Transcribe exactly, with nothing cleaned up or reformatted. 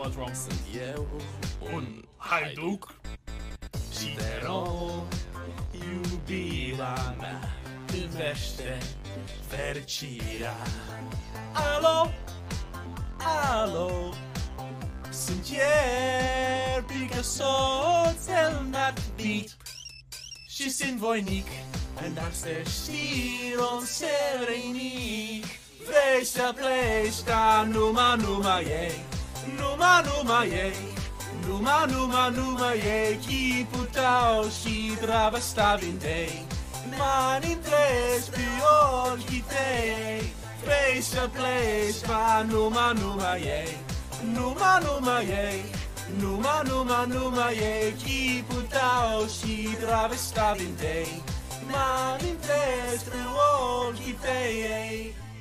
was wrong. Sunt eu Un haiduc și te rog, iubirea mea, privește fericirea. Alo, alo, sunt eu, Picasso, cel mai beat și sunt voinic, dar să știi, om serenic. Vrei să pleci, dar numai, numai ei, numai, numai ei, numai, numai, numai ei, chipul tău și travesta din tei, mă intrezi pe ochii tăi. Vrei să pleci, dar numai, numai ei, numai, numai ei, numai, numai, numai ei, chipul tău și travesta din tei, mă intrezi pe ochii tăi.